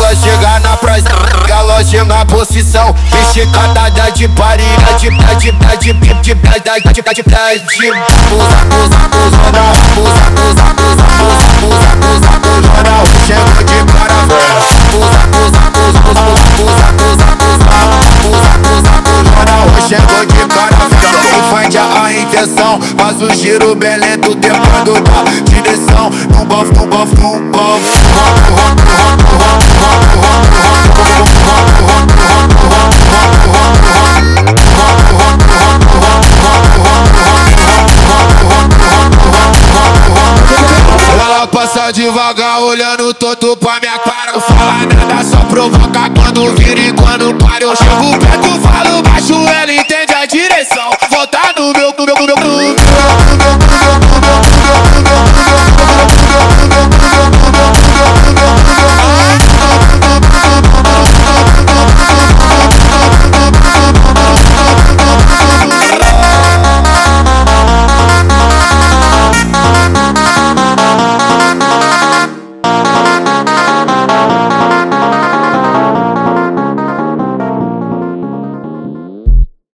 ela chega na praça, galoche na posição, esticada de parinha, de chego de caravela. Chego de caravela. Infante a intenção, faz o giro bem lento, tempo da direção. No bafo, no bafo, no bafo. Ela passa devagar, olhando torto pra minha cara. Não fala nada, só provoca quando vira e quando para. Eu chego perto, falo baixo, ela entende a direção. Voltar no meu